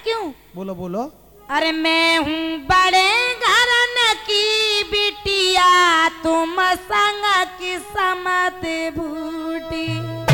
क्यों? बोलो बोलो। अरे मैं हूँ बड़े घरन की बिटिया, तुम संग की समत बूटी।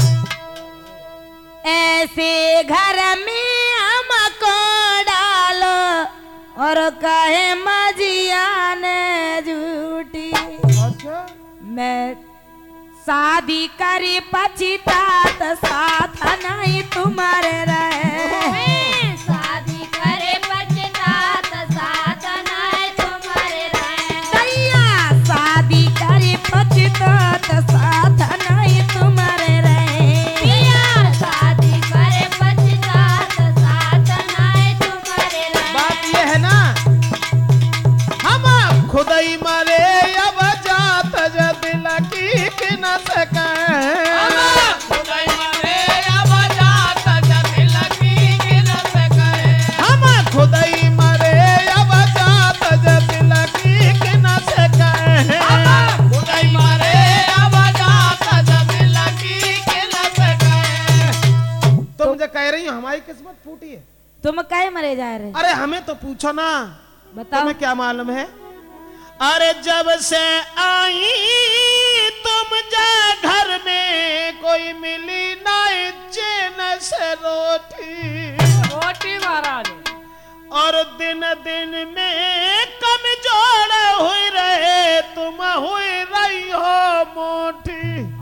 ऐसे घर में हमको डालो और कहे मजिया ने झूठी। अच्छा मैं शादी करी पछतात साथ नहीं तुम्हारे रहे। शादी करे पछतात साथ नहीं तुम्हारे रहे। दैया शादी करी पछतात साथ नहीं तुम्हारे रहे। पिया शादी करे पछतात साथ नहीं तुम्हारे रहे। बात ये है ना, हम खुद ही मरे अब जात दिल की न सके। खुद ही मरे अब जात दिल की न सके। हम खुद ही मरे अब जात दिल की न सके। खुद ही मरे अब जात दिल की न सके। तुम जो कह रही हो हमारी किस्मत फूटी है। तुम काहे मरे जा रहे? अरे हमें तो पूछो ना, बताओ। तुम्हें क्या मालूम है? अरे जब से आई तुम जा घर में, कोई मिली नहीं चैन से रोटी। रोटी महाराज। और दिन दिन में कमजोर हुई रहे, तुम हुई रही हो मोटी।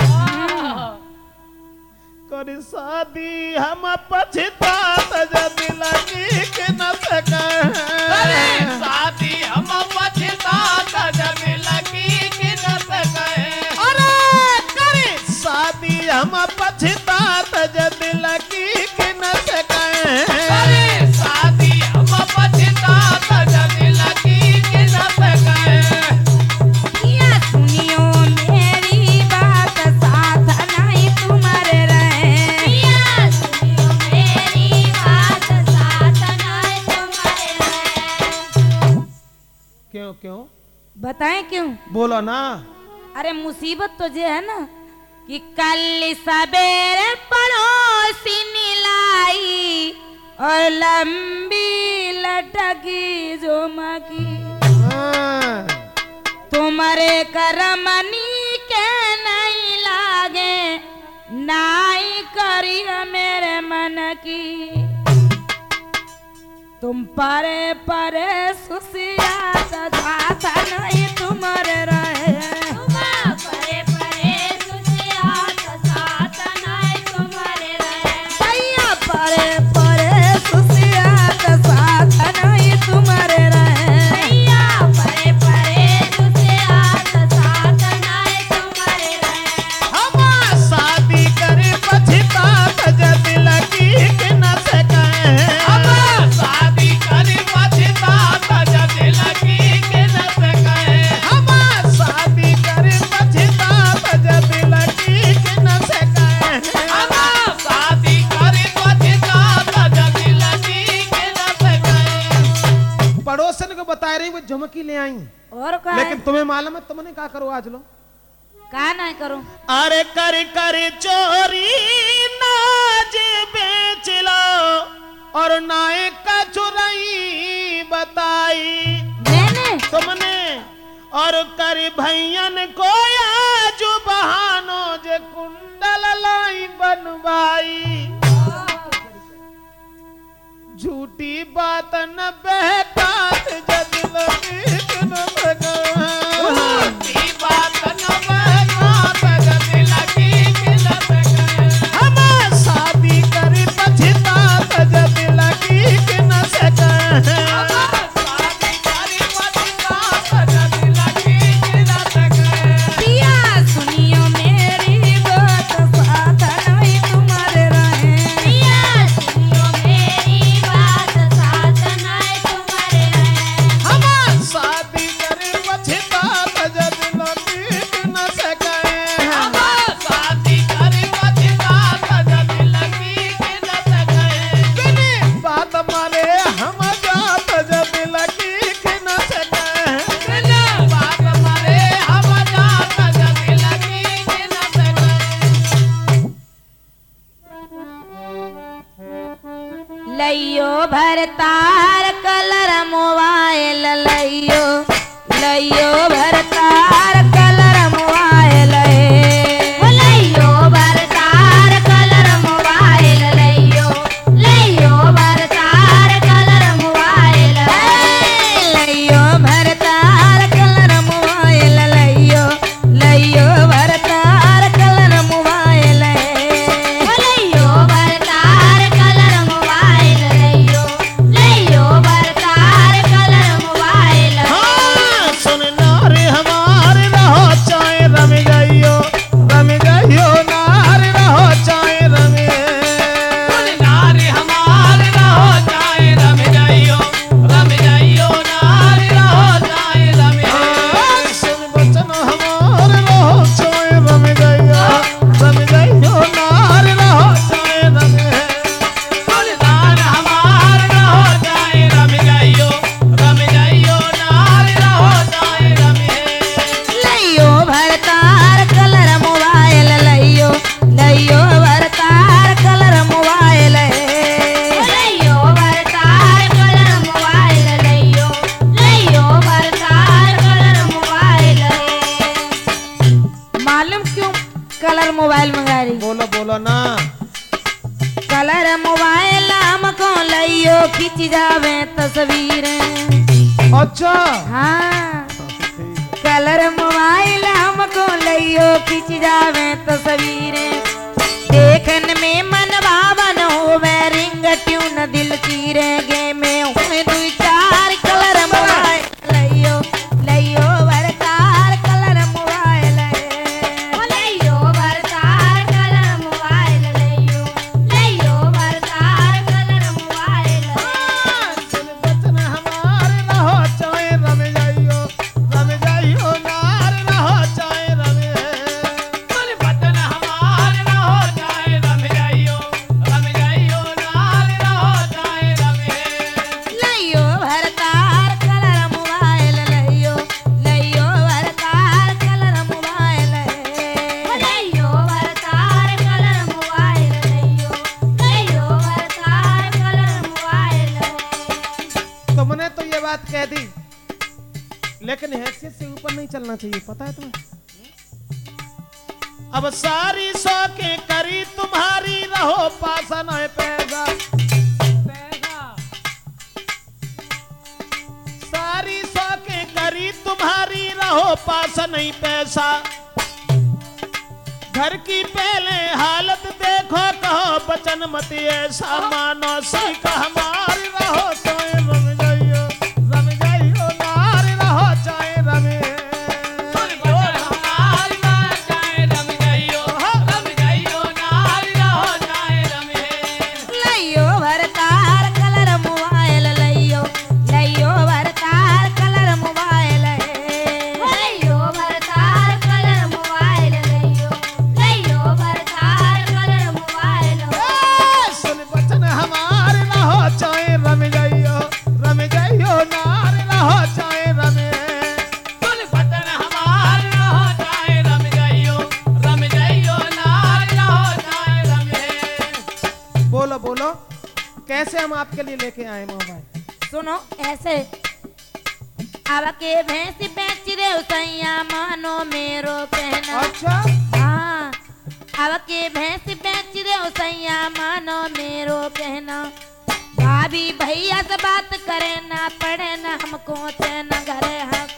कर शादी हम पछतात दिल की न सके। शादी हम पछतात दिल की न सके। अरे करे शादी हम पछतात दिल की न सके। शादी हम पछतात दिल की न सके। पिया सुनियो मेरी बात साथ नहीं तुम्हारे रहे। पिया सुनियो मेरी बात साथ नहीं तुम्हारे रहे। क्यों क्यों बताएं क्यों? बोलो ना। अरे मुसीबत तो ये है ना कि कल सवेरे पड़ोसी लाई और लंबी लटकी झुमकी। हाँ। तुम्हारे करमनी के नहीं लागे, नाई करियो मेरे मन की। तुम परे परे सुसिया साथ नहीं तुम्हारे रहे। परे परे सुसियात साथ नहीं तुम्हारे रहे। दैया परे परे सुसिया साथ नहीं तुम्हारे रहे। पिया परे परे सुसियात साथ नहीं तुम्हारे रहे। हम शादी करे पछतात दिल की न सके। शादी करी पछतात दिल की न सके। हम शादी करे पछतात दिल की न सके। शादी करी पछतात दिल की न सके। पड़ोसन को बता रही वो झुमकी ले आई, और का लेकिन तुम्हें मालूम है तुमने क्या करो आज लो। का नहीं करूं? अरे कर कर चोरी नाज बेच लो और नाय का चुराई बताई मैंने तुमने। और कर भैयन को आज बहानो जे कुंडल लाई बनवाई। झूठी बात न बहकात जदिल की न सके। झूठी बात न बहकात दिल की न सके। हम शादी करी पछतात दिल की न सके। शादी करी पछतात दिल की न सके। पिया सुनियो मेरी बात साथ नहीं तुम्हारे रहे। पिया सुनियो मेरी बात साथ नहीं तुम्हारे रहे। हम भरतार कलर मोबाइल लइयो लइयो भरतार कलर मोबाइल लइयो भरतार कलर मोबाइल लइयो लइयो भरतार कलर मोबाइल लइयो भरतार कलर मोबाइल लइयो लइयो भरतार कलर मोबाइल लइयो भरतार कलर मोबाइल लइयो लइयो भरतार कलर मोबाइल हाँ सुन नारे हमारे रहो चाहे रम जाइयो नारे रहो चाहे रमे नारी हमारे रहो चाहे रम जाइयो नारी रहो चाहे रमे सुन बचन हमारे रहो चाहे रम जाइयो नारे रहो चाहे रमे दान हमारे रहो चाहे रम जाइयो नारी रहो चाहे रमे लइयो भरतार कलर मोबाइल लइयो लइयो भरतार कलर मोबाइल लइयो भरतार कलर मोबाइल लइयो लइयो भरतार कलर मोबाइल मालूम क्यों कलर मोबाइल मंगा रही बोलो बोलो ना कलर मोबाइल हमको लइयो खिंच जावे तस्वीरें अच्छा हाँ कलर मोबाइल हमको लइयो खिंच जावे तस्वीरें देखन में मन भावन होवे रिंग ट्यून दिल चीरे गे में हुए दुई चार कलर मोबाइल लइयो लइयो भरतार कलर मोबाइल लइयो भरतार कलर मोबाइल लइयो लइयो भरतार कलर मोबाइल सुन बचन हमारे रहो चाहे रम जाइयो नारे रहो चाहे रमे बतन हमारे रहो चाहे रम जाइयो नारी रहो चाहे रमे लइयो भरतार कलर मोबाइल लइयो लइयो भरतार कलर मोबाइल लइयो भरतार कलर मोबाइल लइयो लइयो भरतार कलर मोबाइल तुमने तो ये बात कह दी लेकिन हैसियत से ऊपर नहीं चलना चाहिए पता है तुम्हें अब सारी शौकें करी तुम्हारी रहो पासा न पैसा सारी शौकें करी तुम्हारी रहो पासा नहीं पैसा घर की पहले हालत देखो कहो बचन मत ऐसा मानो सही का हमारी रहो सोए रम जाइयो नारी रहो चाहे रमे बतन हमारे रहो चाहे रम जाइयो नारी रहो चाहे रमे लइयो भरतार कलर मोबाइल लइयो लइयो भरतार कलर मोबाइल लइयो भरतार कलर मोबाइल लइयो लइयो भरतार कलर मोबाइल सुन बचन हमारे रहो चाहे रम जाइयो नारी रहो चाहे रमे बतन हमारे रहो चाहे रम जाइयो नारी रहो चाहे रमे बोलो बोलो कैसे हम आपके लिए लेके आए मोबाइल सुनो ऐसे अब के भैंस बेच दे सैया मानो मेरो कहना अच्छा हाँ अब के भैंस बेच दे सैया मानो मेरो कहना भाभी भैया से बात करे ना पड़े ना हमको चैन घरे हम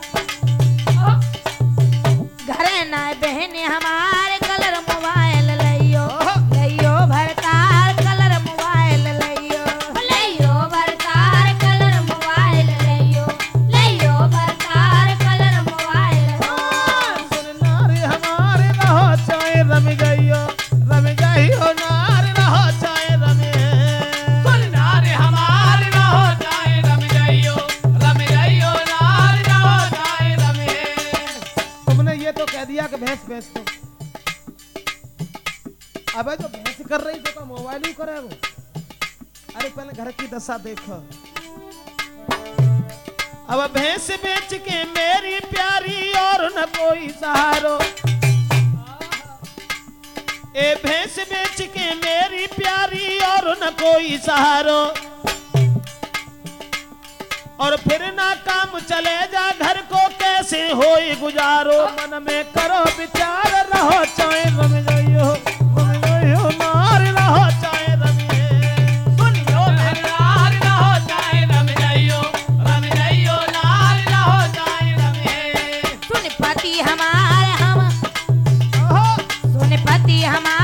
घरे ना बहन हमारे कलर मोबाइल लइयो लइयो भरतार कलर मोबाइल लइयो लइयो भरतार कलर मोबाइल लइयो लइयो भरतार कलर मोबाइल सुन नारी हमारे रहो चाहे रम जाइयो नारी रहो चाहे रमे नारी हमारे रहो चाहे रम जाइयो नारी रहो चाहे रमे तुमने ये तो कह दिया कि भैंस बेच दो अबे जो भैंस कर रही तो मोबाइल ही करे वो अरे पहले घर की दशा देखो अब भैंस बेच के मेरी प्यारी और न कोई सहारो ए भैंस बेच के मेरी प्यारी और न कोई सहारो और फिर ना काम चले जा घर को कैसे होई गुजारो मन में करो विचार रहो चाहे रम जाइयो नार रहो चाहे रमिए सुनियो मेरे नार रहो चाहे रम जाइयो नार रहो चाहे रमे सुन पति हमारे हम सुन पति हमारे